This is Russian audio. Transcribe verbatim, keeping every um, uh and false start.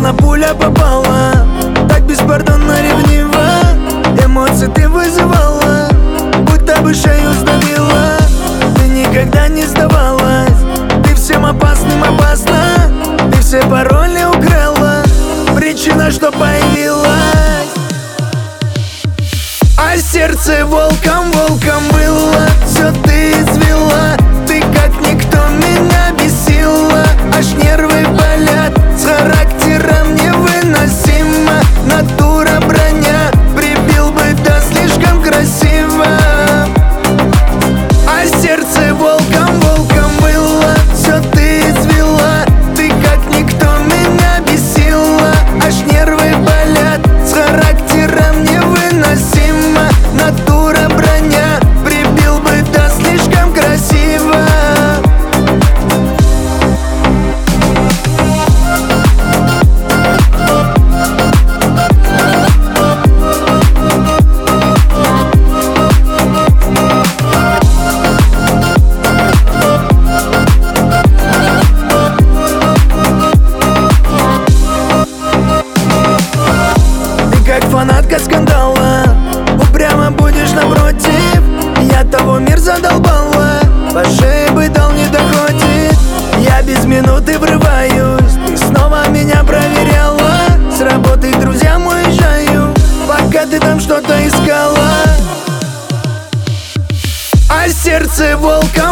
словно пуля попала. Так беспардонно ревнива, эмоции ты вызывала, будто бы шею сдавила. Ты никогда не сдавалась, ты всем опасным опасна. Ты все пароли украла, причина, что появилась. А сердце волком, волком было, все ты извела. Ты как никто меня бесила, аж нервы болят, с характером невыносимо. Натура броня, прибил бы, да слишком красиво. А сердце волком, волком было, все ты извела. Ты как никто меня бесила, аж нервы болят, с характером невыносимо. Натура броня, прибил бы, да слишком красиво. Как фанатка скандала, упрямо будешь напротив. Я того мир задолбала, по шее бы дал, не доходит. Я без минуты врываюсь, ты снова меня проверяла. С работы к друзьям уезжаю, пока ты там что-то искала. А сердце волком,